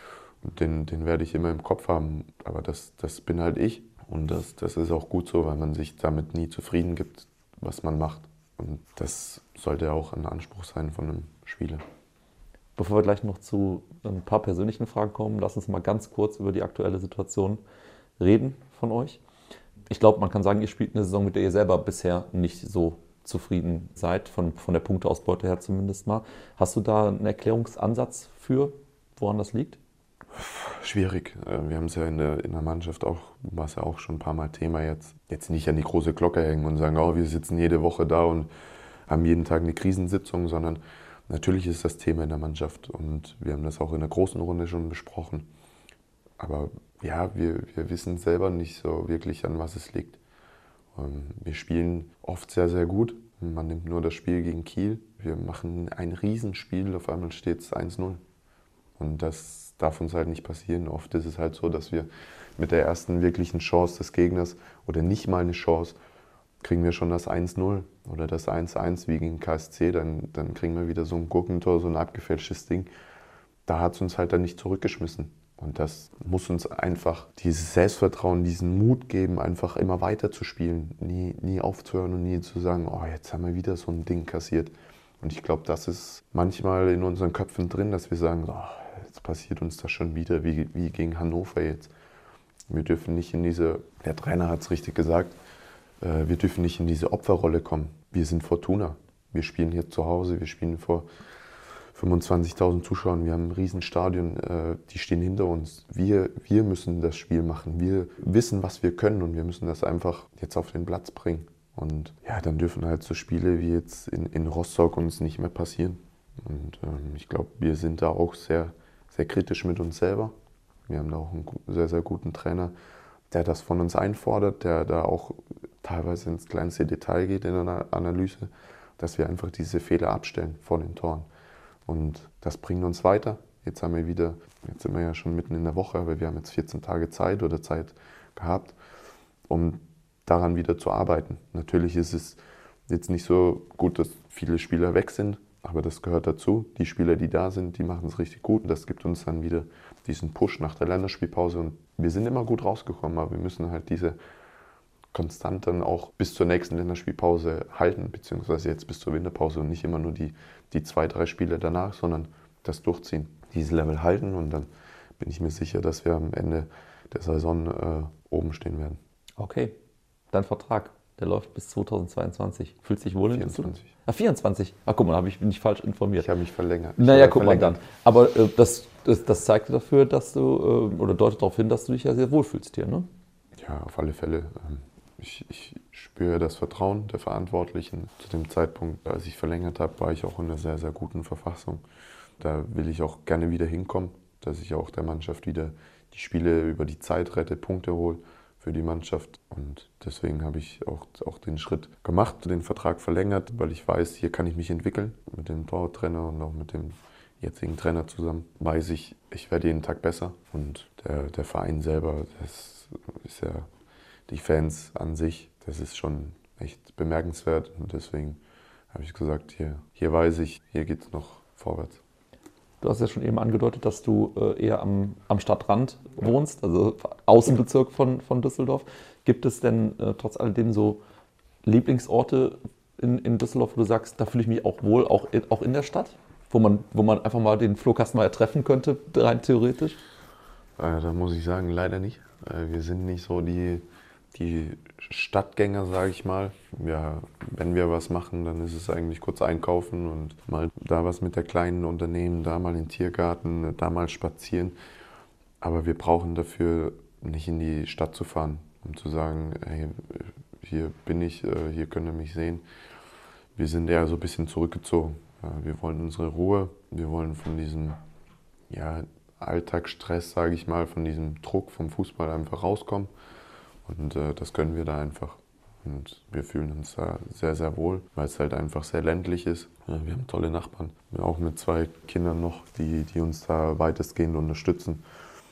Und den, den werde ich immer im Kopf haben. Aber das, das bin halt ich. Und das, das ist auch gut so, weil man sich damit nie zufrieden gibt, was man macht. Und das sollte auch ein Anspruch sein von einem Spieler. Bevor wir gleich noch zu ein paar persönlichen Fragen kommen, lass uns mal ganz kurz über die aktuelle Situation reden von euch. Ich glaube, man kann sagen, ihr spielt eine Saison, mit der ihr selber bisher nicht so zufrieden seid, von, von der Punkteausbeute her zumindest mal. Hast du da einen Erklärungsansatz für, woran das liegt? Schwierig. Wir haben es ja in der, in der Mannschaft auch, war es ja auch schon ein paar Mal Thema jetzt. Jetzt nicht an die große Glocke hängen und sagen, oh, wir sitzen jede Woche da und haben jeden Tag eine Krisensitzung, sondern natürlich ist das Thema in der Mannschaft und wir haben das auch in der großen Runde schon besprochen. Aber ja, wir, wir wissen selber nicht so wirklich, an was es liegt. Ähm, wir spielen oft sehr, sehr gut. Man nimmt nur das Spiel gegen Kiel. Wir machen ein Riesenspiel, auf einmal steht es eins null. Und das darf uns halt nicht passieren. Oft ist es halt so, dass wir mit der ersten wirklichen Chance des Gegners oder nicht mal eine Chance, kriegen wir schon das eins null oder das eins eins wie gegen K S C, dann, dann kriegen wir wieder so ein Gurkentor, so ein abgefälschtes Ding. Da hat es uns halt dann nicht zurückgeschmissen. Und das muss uns einfach dieses Selbstvertrauen, diesen Mut geben, einfach immer weiter zu spielen, nie, nie aufzuhören und nie zu sagen, oh, jetzt haben wir wieder so ein Ding kassiert. Und ich glaube, das ist manchmal in unseren Köpfen drin, dass wir sagen, oh, jetzt passiert uns das schon wieder, wie, wie gegen Hannover jetzt. Wir dürfen nicht in diese, der Trainer hat es richtig gesagt, wir dürfen nicht in diese Opferrolle kommen. Wir sind Fortuna. Wir spielen hier zu Hause, wir spielen vor fünfundzwanzigtausend Zuschauern, wir haben ein Riesenstadion, die stehen hinter uns. Wir, wir müssen das Spiel machen. Wir wissen, was wir können und wir müssen das einfach jetzt auf den Platz bringen. Und ja, dann dürfen halt so Spiele wie jetzt in, in Rostock uns nicht mehr passieren. Und ähm, ich glaube, wir sind da auch sehr, sehr kritisch mit uns selber. Wir haben da auch einen sehr, sehr guten Trainer, der das von uns einfordert, der da auch teilweise ins kleinste Detail geht in einer Analyse, dass wir einfach diese Fehler abstellen vor den Toren. Und das bringt uns weiter. Jetzt haben wir wieder, jetzt sind wir ja schon mitten in der Woche, aber wir haben jetzt vierzehn Tage Zeit oder Zeit gehabt, um daran wieder zu arbeiten. Natürlich ist es jetzt nicht so gut, dass viele Spieler weg sind, aber das gehört dazu. Die Spieler, die da sind, die machen es richtig gut. Und das gibt uns dann wieder diesen Push nach der Länderspielpause. Und wir sind immer gut rausgekommen, aber wir müssen halt diese konstant dann auch bis zur nächsten Länderspielpause halten, beziehungsweise jetzt bis zur Winterpause und nicht immer nur die, die zwei, drei Spiele danach, sondern das durchziehen, dieses Level halten und dann bin ich mir sicher, dass wir am Ende der Saison äh, oben stehen werden. Okay, dein Vertrag, der läuft bis zweitausendzweiundzwanzig. Fühlt sich wohl in vierundzwanzig. Ah, vierundzwanzig. Ach, guck mal, hab ich, bin ich falsch informiert. Ich habe mich verlängert. Ich Naja, guck verlängert. mal dann. Aber äh, das, das, das zeigt dafür, dass du, äh, oder deutet darauf hin, dass du dich ja sehr wohlfühlst hier, ne? Ja, auf alle Fälle. Ich, ich spüre das Vertrauen der Verantwortlichen. Zu dem Zeitpunkt, als ich verlängert habe, war ich auch in einer sehr, sehr guten Verfassung. Da will ich auch gerne wieder hinkommen, dass ich auch der Mannschaft wieder die Spiele über die Zeit rette, Punkte hole für die Mannschaft. Und deswegen habe ich auch, auch den Schritt gemacht, den Vertrag verlängert, weil ich weiß, hier kann ich mich entwickeln mit dem Torwarttrainer und auch mit dem jetzigen Trainer zusammen. Weiß ich, ich werde jeden Tag besser. Und der, der Verein selber, das ist ja die Fans an sich, das ist schon echt bemerkenswert. Und deswegen habe ich gesagt, hier, hier weiß ich, hier geht es noch vorwärts. Du hast ja schon eben angedeutet, dass du äh, eher am, am Stadtrand wohnst, also Außenbezirk von, von Düsseldorf. Gibt es denn äh, trotz alledem so Lieblingsorte in, in Düsseldorf, wo du sagst, da fühle ich mich auch wohl, auch in, auch in der Stadt? Wo man, wo man einfach mal den Flo Kastenmeier treffen könnte, rein theoretisch? Äh, da muss ich sagen, leider nicht. Äh, wir sind nicht so die, die Stadtgänger, sage ich mal. Ja, wenn wir was machen, dann ist es eigentlich kurz einkaufen und mal da was mit der Kleinen unternehmen, da mal in den Tiergarten, da mal spazieren. Aber wir brauchen dafür nicht in die Stadt zu fahren, um zu sagen, hey, hier bin ich, hier könnt ihr mich sehen. Wir sind eher so ein bisschen zurückgezogen. Wir wollen unsere Ruhe, wir wollen von diesem ja, Alltagsstress, sage ich mal, von diesem Druck vom Fußball einfach rauskommen. Und äh, das können wir da einfach. Und wir fühlen uns da sehr, sehr wohl, weil es halt einfach sehr ländlich ist. Ja, wir haben tolle Nachbarn, auch mit zwei Kindern noch, die, die uns da weitestgehend unterstützen.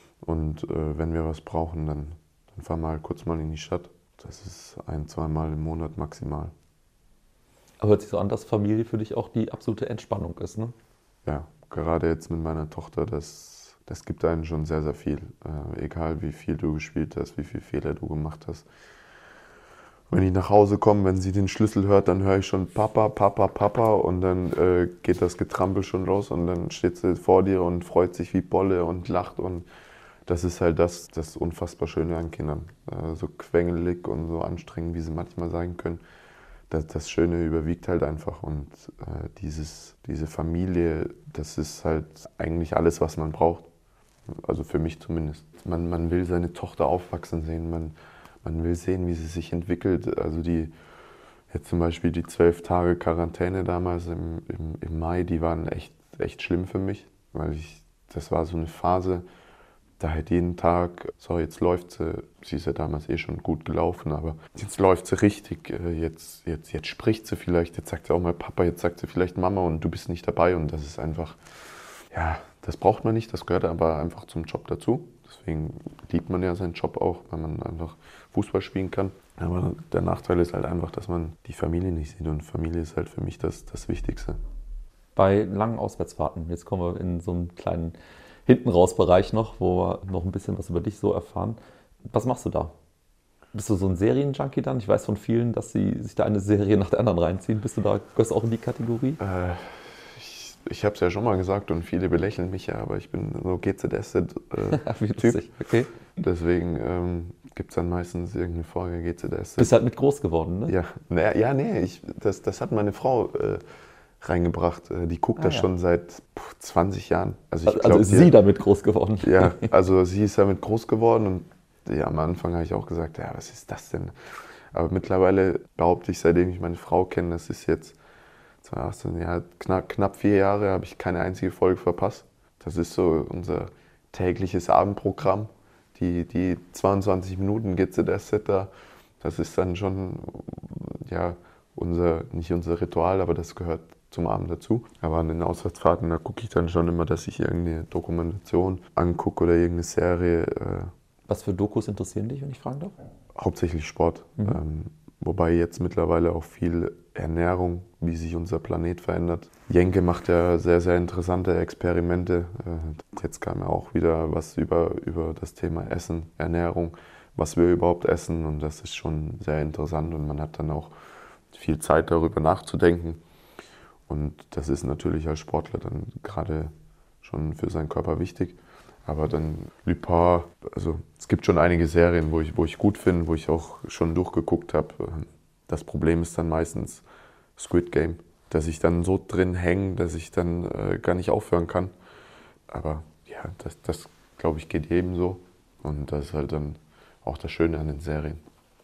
Und äh, wenn wir was brauchen, dann, dann fahren wir halt kurz mal in die Stadt. Das ist ein-, zweimal im Monat maximal. Aber hört sich so an, dass Familie für dich auch die absolute Entspannung ist, ne? Ja, gerade jetzt mit meiner Tochter, das, das gibt einem schon sehr, sehr viel. Äh, egal wie viel du gespielt hast, wie viele Fehler du gemacht hast. Wenn ich nach Hause komme, wenn sie den Schlüssel hört, dann höre ich schon Papa, Papa, Papa und dann äh, geht das Getrampel schon los und dann steht sie vor dir und freut sich wie Bolle und lacht und das ist halt das, das unfassbar Schöne an Kindern. Äh, so quengelig und so anstrengend, wie sie manchmal sein können. Das, das Schöne überwiegt halt einfach und äh, dieses, diese Familie, das ist halt eigentlich alles, was man braucht. Also für mich zumindest. Man, man will seine Tochter aufwachsen sehen, man, man will sehen, wie sie sich entwickelt. Also die, jetzt zum Beispiel die zwölf Tage Quarantäne damals im, im, im Mai, die waren echt, echt schlimm für mich, weil ich, das war so eine Phase, da halt jeden Tag, so jetzt läuft sie, sie ist ja damals eh schon gut gelaufen, aber jetzt läuft sie richtig, jetzt, jetzt, jetzt spricht sie vielleicht, jetzt sagt sie auch mal Papa, jetzt sagt sie vielleicht Mama und du bist nicht dabei und das ist einfach, ja, das braucht man nicht, das gehört aber einfach zum Job dazu. Deswegen liebt man ja seinen Job auch, weil man einfach Fußball spielen kann. Aber der Nachteil ist halt einfach, dass man die Familie nicht sieht und Familie ist halt für mich das, das Wichtigste. Bei langen Auswärtsfahrten, jetzt kommen wir in so einen kleinen Hinten-raus-Bereich noch, wo wir noch ein bisschen was über dich so erfahren. Was machst du da? Bist du so ein Serienjunkie dann? Ich weiß von vielen, dass sie sich da eine Serie nach der anderen reinziehen. Bist du da, gehörst du auch in die Kategorie? Äh, ich ich habe es ja schon mal gesagt und viele belächeln mich ja, aber ich bin so G Z S-Typ. Äh, okay. Deswegen ähm, gibt es dann meistens irgendeine Folge G Z S. Bist halt mit groß geworden, ne? Ja, na, ja nee, ich, das, das hat meine Frau äh, reingebracht. Die guckt ah, das ja. schon seit zwanzig Jahren. Also, ich glaub, also ist sie damit groß geworden? Ja, also sie ist damit groß geworden und ja, am Anfang habe ich auch gesagt, ja, was ist das denn? Aber mittlerweile behaupte ich, seitdem ich meine Frau kenne, das ist jetzt zweitausendachtzehn, ja, knapp, knapp vier Jahre, habe ich keine einzige Folge verpasst. Das ist so unser tägliches Abendprogramm. Die, die zweiundzwanzig Minuten G Z S-Setter, das ist dann schon, ja, unser, nicht unser Ritual, aber das gehört zum Abend dazu. Aber an den Auswärtsfahrten, da gucke ich dann schon immer, dass ich irgendeine Dokumentation angucke oder irgendeine Serie. Äh, Was für Dokus interessieren dich, wenn ich fragen darf? Hauptsächlich Sport. Mhm. Ähm, wobei jetzt mittlerweile auch viel Ernährung, wie sich unser Planet verändert. Jenke macht ja sehr, sehr interessante Experimente. Äh, jetzt kam ja auch wieder was über, über das Thema Essen, Ernährung, was wir überhaupt essen. Und das ist schon sehr interessant und man hat dann auch viel Zeit darüber nachzudenken. Und das ist natürlich als Sportler dann gerade schon für seinen Körper wichtig. Aber dann Lupin, also es gibt schon einige Serien, wo ich, wo ich gut finde, wo ich auch schon durchgeguckt habe. Das Problem ist dann meistens Squid Game, dass ich dann so drin hänge, dass ich dann äh, gar nicht aufhören kann. Aber ja, das, das glaube ich geht jedem so. Und das ist halt dann auch das Schöne an den Serien.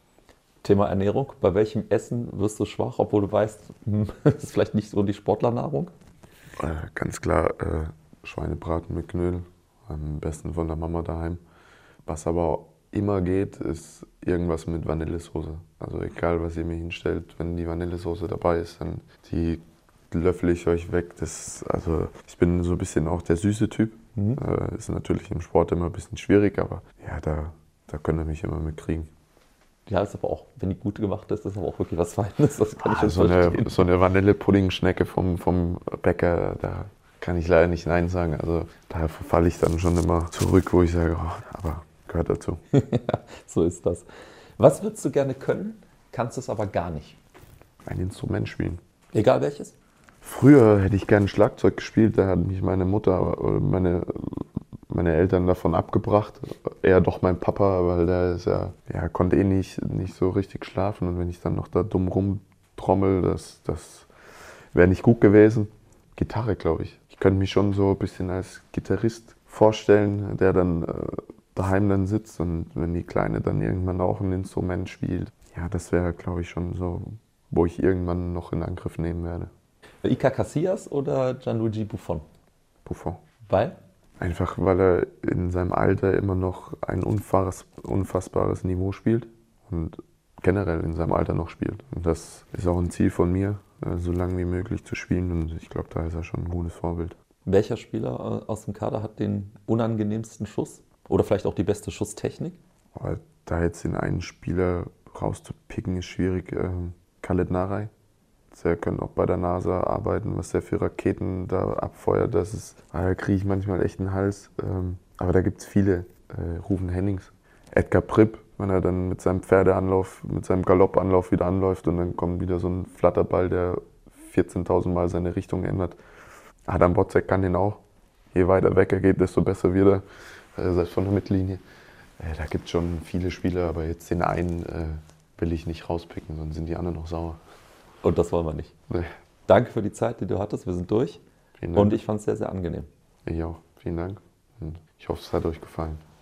Thema Ernährung. Bei welchem Essen wirst du schwach, obwohl du weißt, das ist vielleicht nicht so die Sportlernahrung? Äh, ganz klar äh, Schweinebraten mit Knödel, am besten von der Mama daheim. Was aber immer geht, ist irgendwas mit Vanillesoße. Also egal, was ihr mir hinstellt, wenn die Vanillesoße dabei ist, dann die löffel ich euch weg. Das, also ich bin so ein bisschen auch der süße Typ. Mhm. Äh, ist natürlich im Sport immer ein bisschen schwierig, aber ja, da, da könnt ihr mich immer mitkriegen. Ja, ist aber auch, wenn die gut gemacht ist, ist aber auch wirklich was Feines. Das kann ah, ich schon so verstehen. Eine, so eine Vanillepudding-Schnecke vom, vom Bäcker, da kann ich leider nicht Nein sagen. Also da falle ich dann schon immer zurück, wo ich sage, oh, aber gehört dazu. Ja, so ist das. Was würdest du gerne können, kannst es aber gar nicht? Ein Instrument spielen. Egal welches? Früher hätte ich gerne Schlagzeug gespielt, da hat mich meine Mutter oder meine, meine Eltern davon abgebracht. Eher doch mein Papa, weil der ist ja, ja, konnte eh nicht, nicht so richtig schlafen. Und wenn ich dann noch da dumm rumtrommel, das, das wäre nicht gut gewesen. Gitarre, glaube ich. Ich könnte mich schon so ein bisschen als Gitarrist vorstellen, der dann äh, daheim dann sitzt und wenn die Kleine dann irgendwann auch ein Instrument spielt. Ja, das wäre, glaube ich, schon so, wo ich irgendwann noch in Angriff nehmen werde. Iker Casillas oder Gianluigi Buffon? Buffon. Weil? Einfach, weil er in seinem Alter immer noch ein unfass, unfassbares Niveau spielt und generell in seinem Alter noch spielt. Und das ist auch ein Ziel von mir, so lange wie möglich zu spielen und ich glaube, da ist er schon ein gutes Vorbild. Welcher Spieler aus dem Kader hat den unangenehmsten Schuss? Oder vielleicht auch die beste Schusstechnik? Aber da jetzt den einen Spieler rauszupicken, ist schwierig. Ähm, Khaled Narey. Der könnte auch bei der NASA arbeiten, was der für Raketen da abfeuert. Das ist, da kriege ich manchmal echt einen Hals. Ähm, aber da gibt es viele. Äh, Ruven Hennings, Edgar Pripp, wenn er dann mit seinem Pferdeanlauf, mit seinem Galoppanlauf wieder anläuft und dann kommt wieder so ein Flatterball, der vierzehntausend Mal seine Richtung ändert. Adam Botzek kann den auch. Je weiter weg er geht, desto besser wird er, äh, selbst von der Mittellinie. Äh, da gibt es schon viele Spieler, aber jetzt den einen äh, will ich nicht rauspicken, sonst sind die anderen noch sauer. Und das wollen wir nicht. Nee. Danke für die Zeit, die du hattest. Wir sind durch. Vielen Dank. Und ich fand es sehr, sehr angenehm. Ich auch. Vielen Dank. Und ich hoffe, es hat euch gefallen.